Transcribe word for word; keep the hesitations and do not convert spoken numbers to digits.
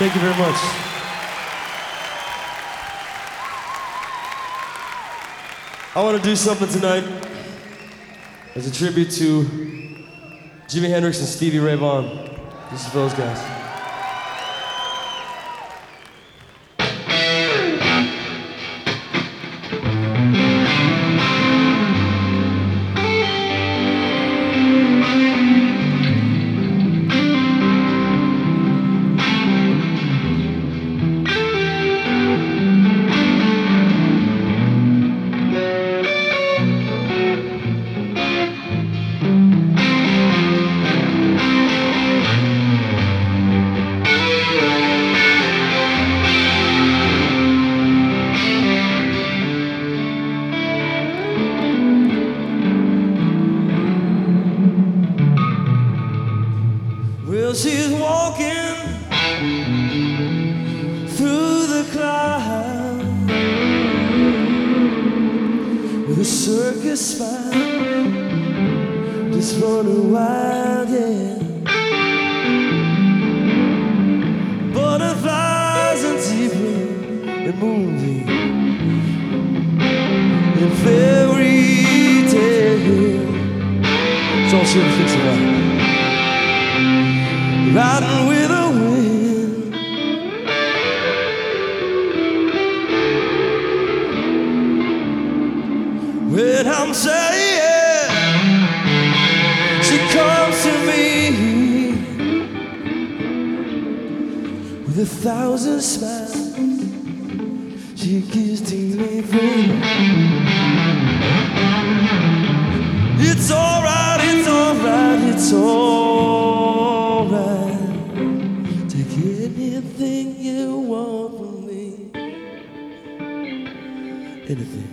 Thank you very much. I want to do something tonight as a tribute to Jimi Hendrix and Stevie Ray Vaughan. This is for those guys. Well, she's walking through the clouds with a circus smile, just running wild, yeah. Butterflies and zebras and moonbeams and fairy tales. It's all she ever thinks about. Riding with the wind, when I'm saying she comes to me with a thousand smiles, she gives to me free. It's alright, it's alright, it's alright. Take anything you want from me. Anything.